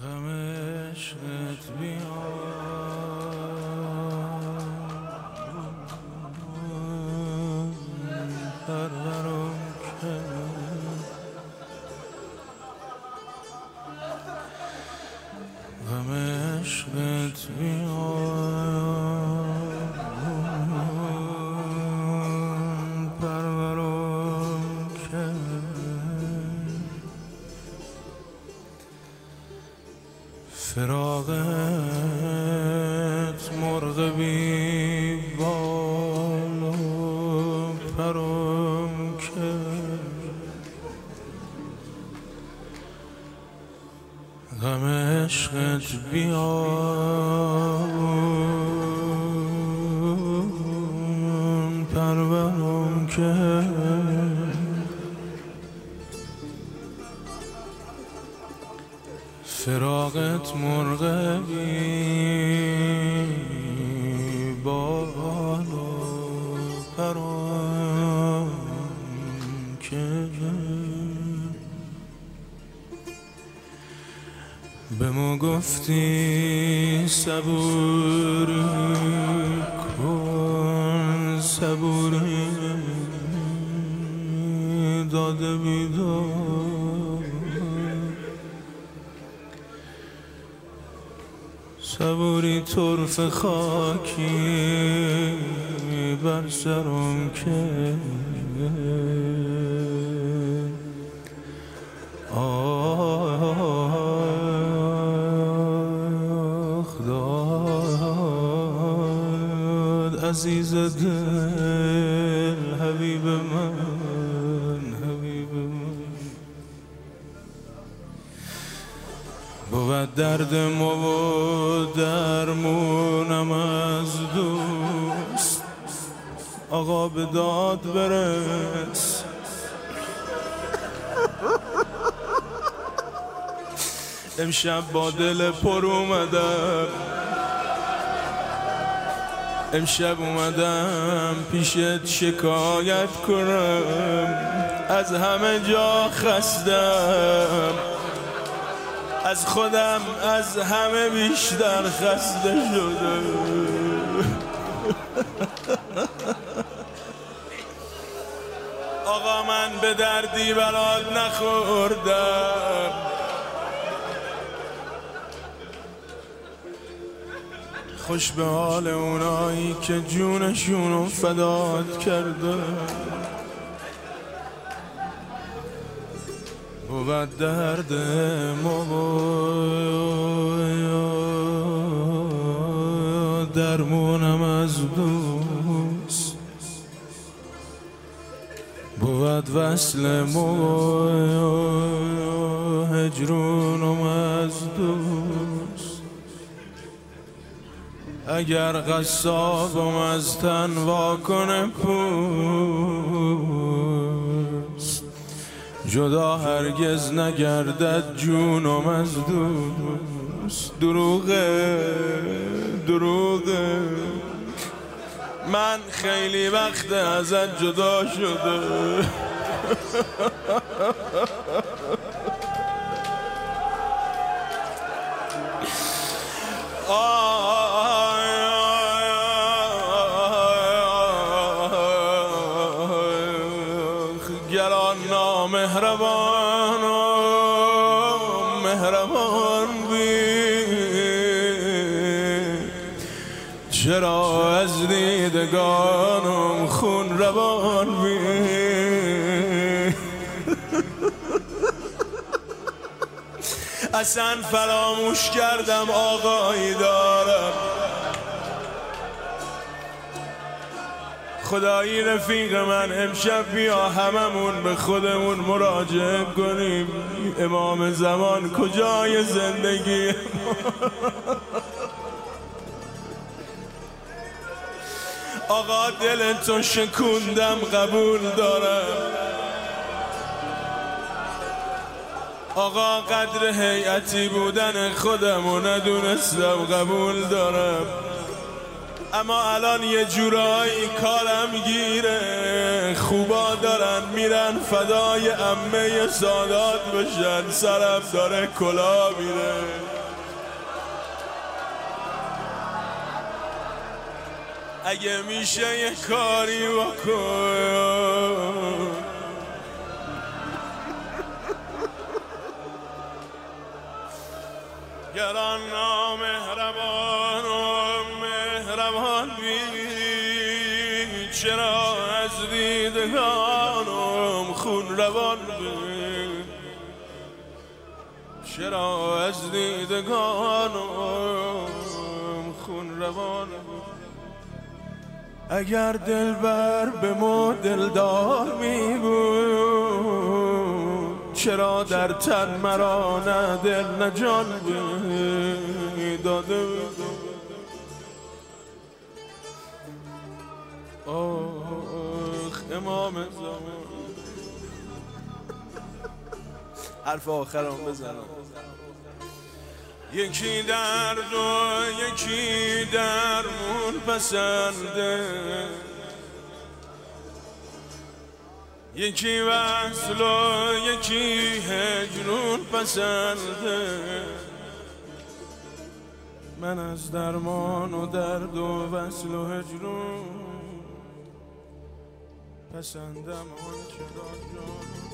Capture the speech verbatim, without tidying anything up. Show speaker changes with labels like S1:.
S1: غم عشقت بیاد پرورم کرد، غم عشقت بیاد پرورم کرد، فراقت مرغ بی بال و پرم کرد، غم عشقت بیاد پرورم کرد، فراقت مرغ بی بال و پرم کرد، به ما گفتی صبوری کن، صبوری داده بیدار، صبوری طرف خاکی بر سرم کرد، آخ داد عزیز دل حبیب من، حبیب من بود درد ما و درمونم از دوست، آقا به داد برس، امشب با دل پر اومدم، امشب اومدم پیشت شکایت کنم، از همه جا خستم، از خودم از همه بیشتر خسته شده، آقا من به دردی برات نخوردم، خوش به حال اونایی که جونشونو فدات کردن، بود درد ما درمونم از دوست، بود وصل ما هجرونم از دوست، اگر قصابم از تن واکنه پوست، جدا هرگز نگردد جونم از دوست، دروغه دروغه من خیلی وقت ازت جدا شده، گران نامهربان و مهربان بی، چرا از دیدگانم خون روان بی، اصلا فراموش کردم آقایی دارم، خدایی رفیق من امشب بیا هممون به خودمون مراجعه کنیم، امام زمان کجای زندگی آقا دل تو شکوندم قبول دارم، آقا قدر هیئتی بودن خودمو ندونستم قبول دارم، اما الان یه جورایی کارم گیره، خوبا دارن میرن فدای عمه سادات بشن، سرم داره کلا میره. اگه میشه یه کاری بکن، گران نامهربان و مهربان بی، چرا از دیدگانم خون روان بی، چرا از دیدگانم خون روان بی. اگر دلبر به ما دلدار می بود، چرا در تن مرا نه دل نه جان داده بود. آخ امام زمان، حرف آخرم بزنم. یکی درد و یکی درمون پسنده، یکی وصل و یکی هجرون پسنده. من از درمان و درد و وصل و هجرون پسندم آنچنان جان.